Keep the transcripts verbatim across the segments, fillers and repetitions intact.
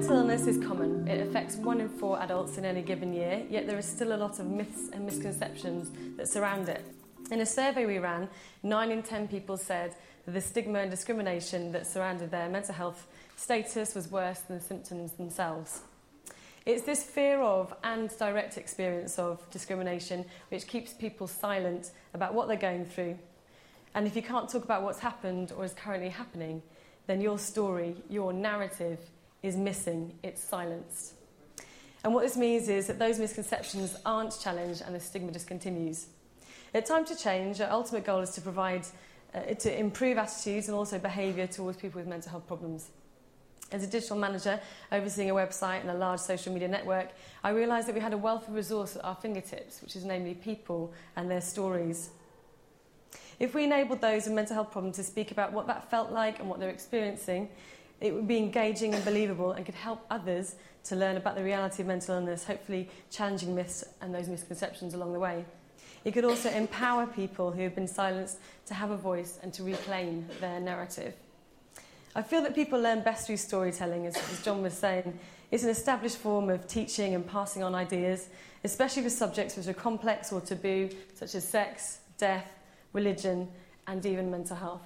Mental illness is common. It affects one in four adults in any given year, yet there is still a lot of myths and misconceptions that surround it. In a survey we ran, nine in ten people said that the stigma and discrimination that surrounded their mental health status was worse than the symptoms themselves. It's this fear of and direct experience of discrimination which keeps people silent about what they're going through. And if you can't talk about what's happened or is currently happening, then your story, your narrative, is missing, it's silenced. And what this means is that those misconceptions aren't challenged and the stigma just continues. At Time to Change, our ultimate goal is to provide, uh, to improve attitudes and also behaviour towards people with mental health problems. As a digital manager overseeing a website and a large social media network, I realised that we had a wealth of resource at our fingertips, which is namely people and their stories. If we enabled those with mental health problems to speak about what that felt like and what they're experiencing, it would be engaging and believable and could help others to learn about the reality of mental illness, hopefully challenging myths and those misconceptions along the way. It could also empower people who have been silenced to have a voice and to reclaim their narrative. I feel that people learn best through storytelling, as, as John was saying. It's an established form of teaching and passing on ideas, especially for subjects which are complex or taboo, such as sex, death, religion, and even mental health.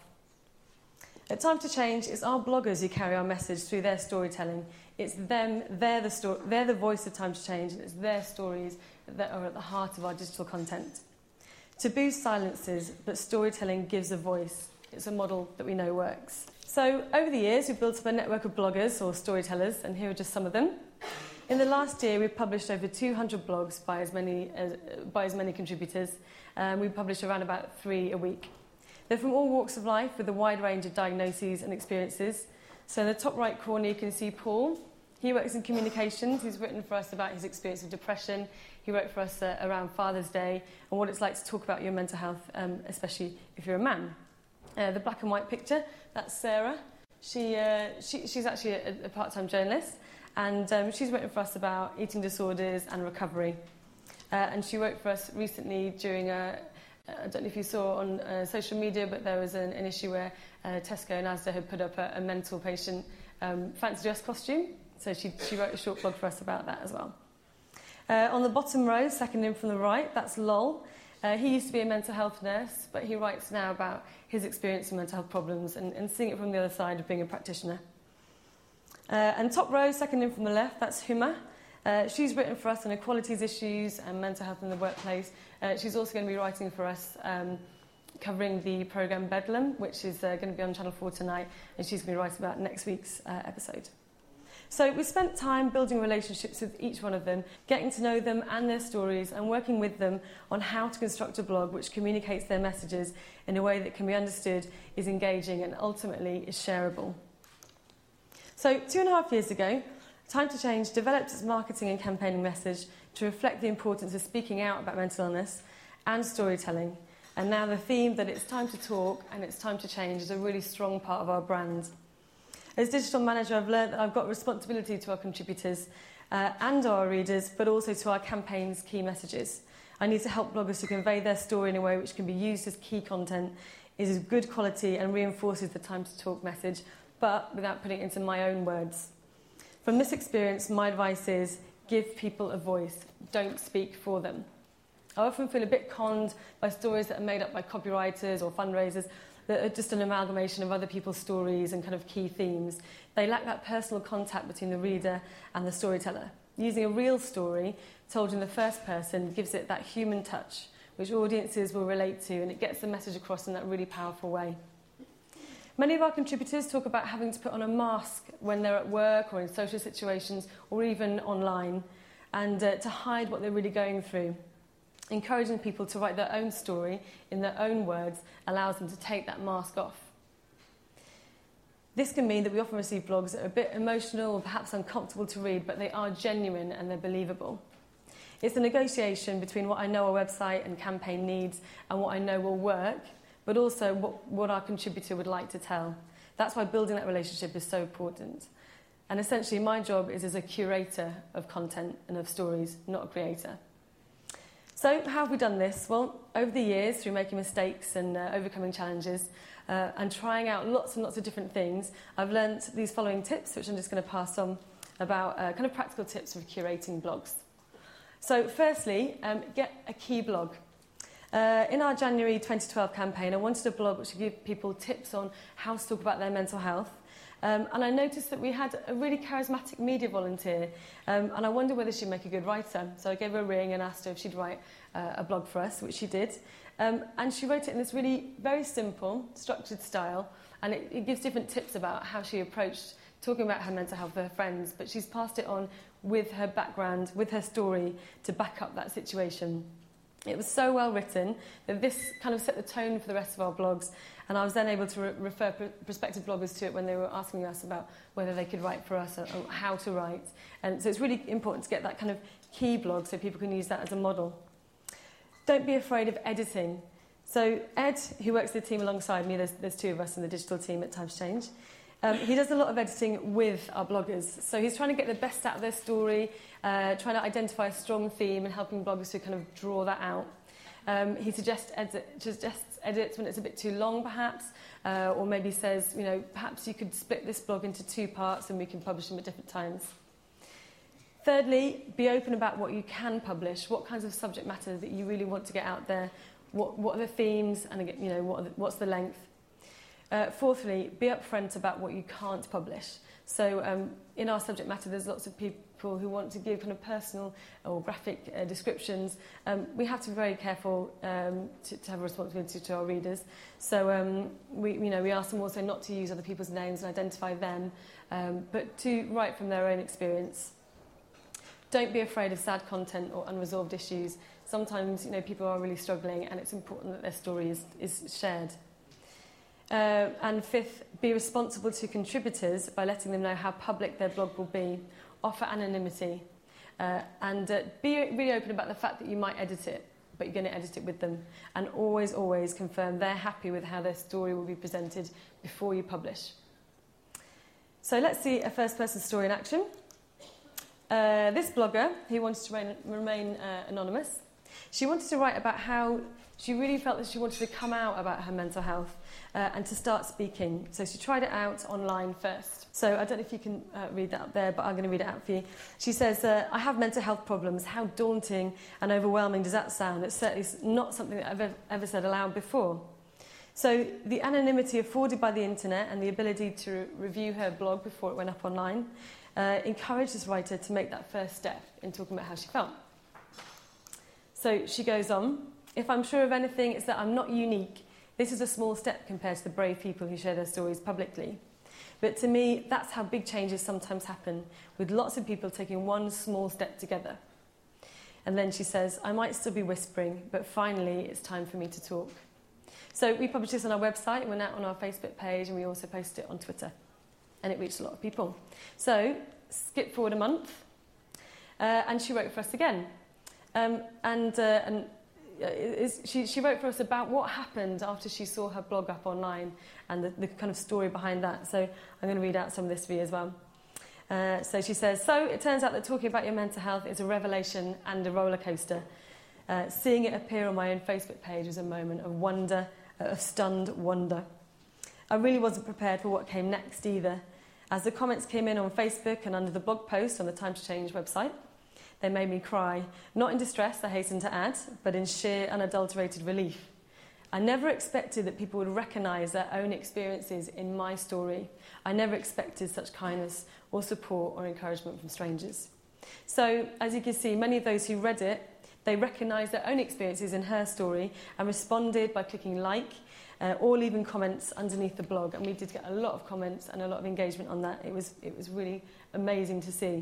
At Time to Change, it's our bloggers who carry our message through their storytelling. It's them, they're the, sto- they're the voice of Time to Change, and it's their stories that are at the heart of our digital content. Taboo silences, but storytelling gives a voice. It's a model that we know works. So, over the years, we've built up a network of bloggers or storytellers, and here are just some of them. In the last year, we've published over two hundred blogs by as many, as, by as many contributors. Um, we publish around about three a week. They're from all walks of life with a wide range of diagnoses and experiences. So in the top right corner, you can see Paul. He works in communications. He's written for us about his experience of depression. He wrote for us uh, around Father's Day and what it's like to talk about your mental health, um, especially if you're a man. Uh, the black and white picture, that's Sarah. She, uh, she, she's actually a, a part-time journalist, and um, she's written for us about eating disorders and recovery. Uh, and she wrote for us recently during a, I don't know if you saw on uh, social media, but there was an, an issue where uh, Tesco and Asda had put up a, a mental patient um, fancy dress costume. So she, she wrote a short blog for us about that as well. Uh, on the bottom row, second in from the right, that's Lol. Uh, he used to be a mental health nurse, but he writes now about his experience of mental health problems and, and seeing it from the other side of being a practitioner. Uh, and top row, second in from the left, that's Huma. Uh, she's written for us on equalities issues and mental health in the workplace. Uh, she's also going to be writing for us um, covering the programme Bedlam, which is uh, going to be on Channel four tonight, and she's going to be writing about next week's uh, episode. So we spent time building relationships with each one of them, getting to know them and their stories, and working with them on how to construct a blog which communicates their messages in a way that can be understood, is engaging, and ultimately is shareable. So two and a half years ago, Time to Change developed its marketing and campaigning message to reflect the importance of speaking out about mental illness and storytelling. And now the theme that it's time to talk and it's time to change is a really strong part of our brand. As digital manager, I've learned that I've got responsibility to our contributors uh, and our readers, but also to our campaign's key messages. I need to help bloggers to convey their story in a way which can be used as key content, is of good quality and reinforces the Time to Talk message, but without putting it into my own words. From this experience, my advice is give people a voice, don't speak for them. I often feel a bit conned by stories that are made up by copywriters or fundraisers that are just an amalgamation of other people's stories and kind of key themes. They lack that personal contact between the reader and the storyteller. Using a real story told in the first person gives it that human touch, which audiences will relate to, and it gets the message across in that really powerful way. Many of our contributors talk about having to put on a mask when they're at work or in social situations or even online, and uh, to hide what they're really going through. Encouraging people to write their own story in their own words allows them to take that mask off. This can mean that we often receive blogs that are a bit emotional or perhaps uncomfortable to read, but they are genuine and they're believable. It's a negotiation between what I know our website and campaign needs and what I know will work, but also what, what our contributor would like to tell. That's why building that relationship is so important. And essentially my job is as a curator of content and of stories, not a creator. So how have we done this? Well, over the years, through making mistakes and uh, overcoming challenges uh, and trying out lots and lots of different things, I've learnt these following tips, which I'm just going to pass on. about uh, kind of practical tips for curating blogs. So firstly, um, get a key blog. Uh, in our January twenty twelve campaign, I wanted a blog which would give people tips on how to talk about their mental health. Um, and I noticed that we had a really charismatic media volunteer, um, and I wondered whether she'd make a good writer. So I gave her a ring and asked her if she'd write uh, a blog for us, which she did. Um, and she wrote it in this really very simple, structured style, and it, it gives different tips about how she approached talking about her mental health with her friends, but she's passed it on with her background, with her story, to back up that situation. It was so well written that this kind of set the tone for the rest of our blogs, and I was then able to re- refer pr- prospective bloggers to it when they were asking us about whether they could write for us or, or how to write. And so it's really important to get that kind of key blog so people can use that as a model. Don't be afraid of editing. So Ed, who works in the team alongside me, there's, there's two of us in the digital team at Times Change, Um, he does a lot of editing with our bloggers. So he's trying to get the best out of their story, uh, trying to identify a strong theme and helping bloggers to kind of draw that out. Um, he suggests, edit, suggests edits when it's a bit too long, perhaps, uh, or maybe says, you know, perhaps you could split this blog into two parts and we can publish them at different times. Thirdly, be open about what you can publish, what kinds of subject matter that you really want to get out there, what, what are the themes, and again, you know, what are the, what's the length. Uh, fourthly, be upfront about what you can't publish. So um, in our subject matter, there's lots of people who want to give kind of personal or graphic uh, descriptions. Um, we have to be very careful um, to, to have a responsibility to our readers. So um, we, you know, we ask them also not to use other people's names and identify them, um, but to write from their own experience. Don't be afraid of sad content or unresolved issues. Sometimes, you know, people are really struggling, and it's important that their story is, is shared. Uh, and fifth, be responsible to contributors by letting them know how public their blog will be. Offer anonymity. Uh, and uh, be really open about the fact that you might edit it, but you're going to edit it with them. And always, always confirm they're happy with how their story will be presented before you publish. So let's see a first-person story in action. Uh, this blogger, who wanted to remain, remain uh, anonymous, she wanted to write about how she really felt that she wanted to come out about her mental health uh, and to start speaking. So she tried it out online first. So I don't know if you can uh, read that up there, but I'm going to read it out for you. She says, uh, I have mental health problems. How daunting and overwhelming does that sound? It's certainly not something that I've ever, ever said aloud before. So the anonymity afforded by the internet and the ability to re- review her blog before it went up online uh, encouraged this writer to make that first step in talking about how she felt. So she goes on, if I'm sure of anything, it's that I'm not unique. This is a small step compared to the brave people who share their stories publicly. But to me, that's how big changes sometimes happen, with lots of people taking one small step together. And then she says, I might still be whispering, but finally it's time for me to talk. So we published this on our website, it went out on our Facebook page, and we also posted it on Twitter. And it reached a lot of people. So, skip forward a month, uh, and she wrote for us again. Um, and uh, and is, she, she wrote for us about what happened after she saw her blog up online and the, the kind of story behind that. So I'm going to read out some of this for you as well. Uh, so she says, so it turns out that talking about your mental health is a revelation and a roller coaster. Uh, seeing it appear on my own Facebook page was a moment of wonder, of stunned wonder. I really wasn't prepared for what came next either. As the comments came in on Facebook and under the blog post on the Time to Change website, they made me cry, not in distress, I hasten to add, but in sheer unadulterated relief. I never expected that people would recognise their own experiences in my story. I never expected such kindness or support or encouragement from strangers. So, as you can see, many of those who read it, they recognised their own experiences in her story and responded by clicking like uh, or leaving comments underneath the blog. And we did get a lot of comments and a lot of engagement on that. It was, it was really amazing to see.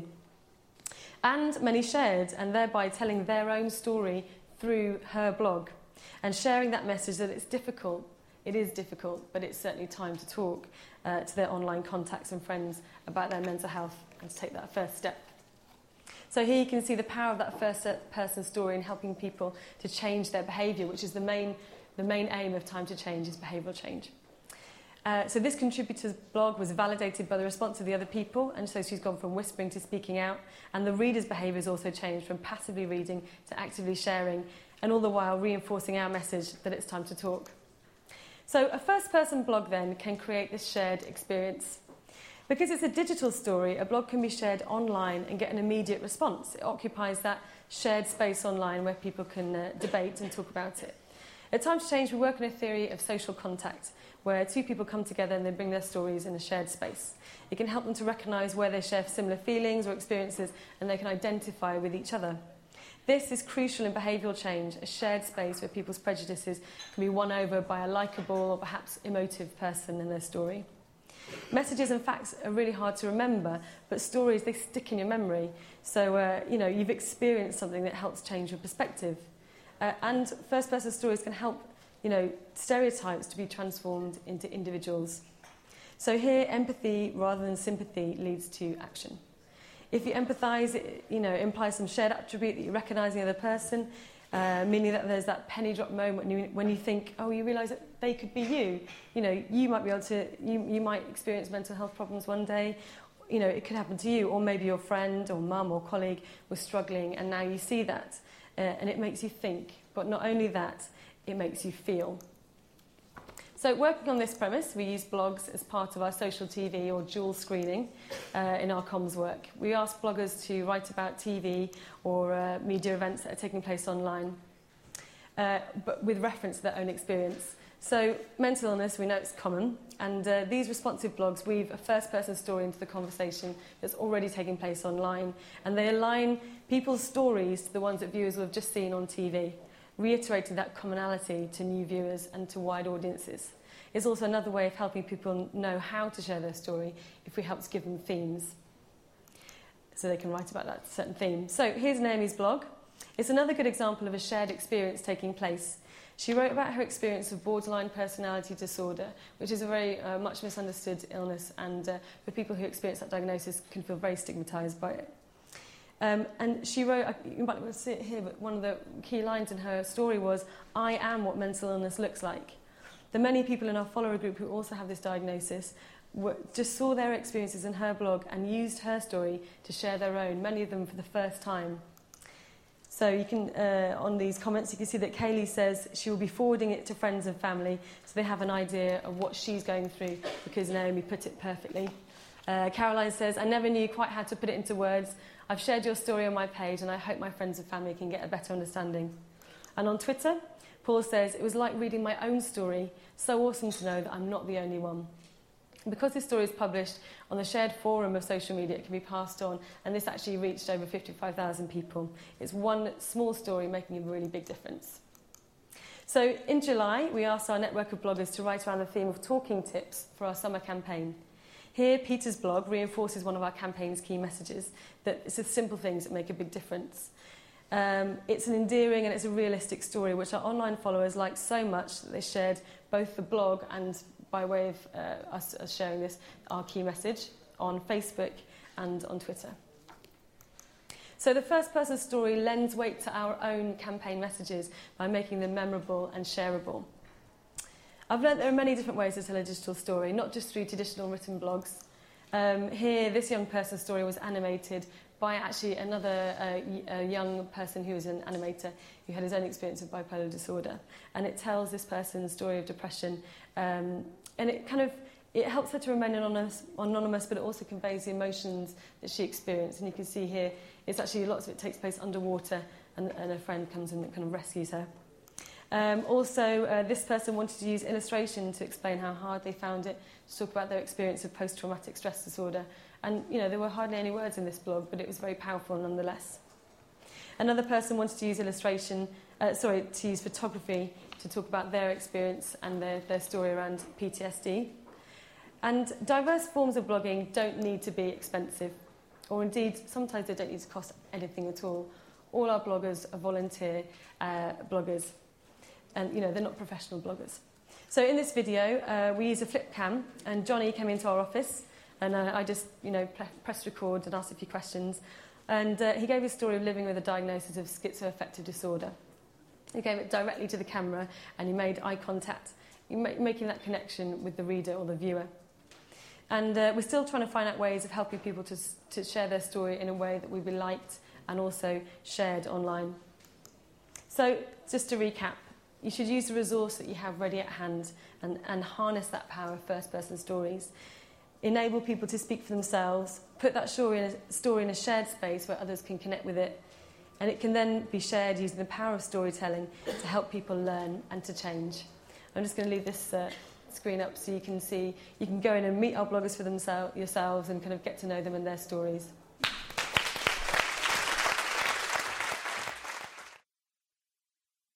And many shared, and thereby telling their own story through her blog and sharing that message that it's difficult. It is difficult, but it's certainly time to talk uh, to their online contacts and friends about their mental health and to take that first step. So here you can see the power of that first person story in helping people to change their behaviour, which is the main, the main aim of Time to Change, is behavioural change. Uh, so this contributor's blog was validated by the response of the other people, and so she's gone from whispering to speaking out, and the reader's behaviour has also changed from passively reading to actively sharing, and all the while reinforcing our message that it's time to talk. So a first-person blog then can create this shared experience. Because it's a digital story, a blog can be shared online and get an immediate response. It occupies that shared space online where people can uh, debate and talk about it. At Time to Change, we work on a theory of social contact, where two people come together and they bring their stories in a shared space. It can help them to recognise where they share similar feelings or experiences, and they can identify with each other. This is crucial in behavioural change, a shared space where people's prejudices can be won over by a likeable or perhaps emotive person in their story. Messages and facts are really hard to remember, but stories, they stick in your memory. So, uh, you know, you've experienced something that helps change your perspective. Uh, and first-person stories can help, you know, stereotypes to be transformed into individuals. So here, empathy rather than sympathy leads to action. If you empathise, it, you know, implies some shared attribute that you recognise in the other person, uh, meaning that there's that penny drop moment when you, when you think, oh, you realise that they could be you. You know, you might be able to, you, you might experience mental health problems one day. You know, it could happen to you, or maybe your friend or mum or colleague was struggling, and now you see that, uh, and it makes you think. But not only that, it makes you feel. So working on this premise, we use blogs as part of our social T V or dual screening uh, in our comms work. We ask bloggers to write about T V or uh, media events that are taking place online, uh, but with reference to their own experience. So mental illness, we know it's common, and uh, these responsive blogs weave a first-person story into the conversation that's already taking place online, and they align people's stories to the ones that viewers will have just seen on T V, reiterating that commonality to new viewers and to wide audiences. It's also another way of helping people know how to share their story if we help to give them themes, so they can write about that certain theme. So here's Naomi's blog. It's another good example of a shared experience taking place. She wrote about her experience of borderline personality disorder, which is a very uh, much misunderstood illness, and uh, for people who experience that diagnosis can feel very stigmatised by it. Um, and she wrote, you might not be able to see it here, but one of the key lines in her story was, I am what mental illness looks like. The many people in our follower group who also have this diagnosis were, just saw their experiences in her blog and used her story to share their own, many of them for the first time. So you can, uh, on these comments, you can see that Kaylee says she will be forwarding it to friends and family so they have an idea of what she's going through, because Naomi put it perfectly. Uh, Caroline says, I never knew quite how to put it into words. I've shared your story on my page and I hope my friends and family can get a better understanding. And on Twitter, Paul says, it was like reading my own story. So awesome to know that I'm not the only one. Because this story is published on the shared forum of social media, it can be passed on, and this actually reached over fifty-five thousand people. It's one small story making a really big difference. So in July, we asked our network of bloggers to write around the theme of talking tips for our summer campaign. Here, Peter's blog reinforces one of our campaign's key messages, that it's the simple things that make a big difference. Um, it's an endearing and it's a realistic story, which our online followers liked so much that they shared both the blog and, by way of uh, us, us sharing this, our key message on Facebook and on Twitter. So the first-person story lends weight to our own campaign messages by making them memorable and shareable. I've learned there are many different ways to tell a digital story, not just through traditional written blogs. Um, here, this young person's story was animated by actually another uh, a young person who was an animator who had his own experience of bipolar disorder. And it tells this person's story of depression. Um, and it kind of, it helps her to remain anonymous, anonymous, but it also conveys the emotions that she experienced. And you can see here, it's actually, lots of it takes place underwater, and, and a friend comes in and kind of rescues her. Um, also, uh, this person wanted to use illustration to explain how hard they found it, to talk about their experience of post-traumatic stress disorder. And, you know, there were hardly any words in this blog, but it was very powerful nonetheless. Another person wanted to use illustration, uh, sorry, to use photography to talk about their experience and their, their story around P T S D. And diverse forms of blogging don't need to be expensive, or indeed, sometimes they don't need to cost anything at all. All our bloggers are volunteer uh, bloggers. And, you know, they're not professional bloggers. So in this video, uh, we use a flip cam, and Johnny came into our office, and uh, I just, you know, pre- pressed record and asked a few questions. And uh, he gave his story of living with a diagnosis of schizoaffective disorder. He gave it directly to the camera, and he made eye contact, making that connection with the reader or the viewer. And uh, we're still trying to find out ways of helping people to, to share their story in a way that will be liked and also shared online. So just to recap, you should use the resource that you have ready at hand and, and harness that power of first-person stories. enable people to speak for themselves, put that story in a, story in a shared space where others can connect with it, and it can then be shared using the power of storytelling to help people learn and to change. I'm just going to leave this uh, screen up so you can see, you can go in and meet our bloggers for themselves yourselves and kind of get to know them and their stories.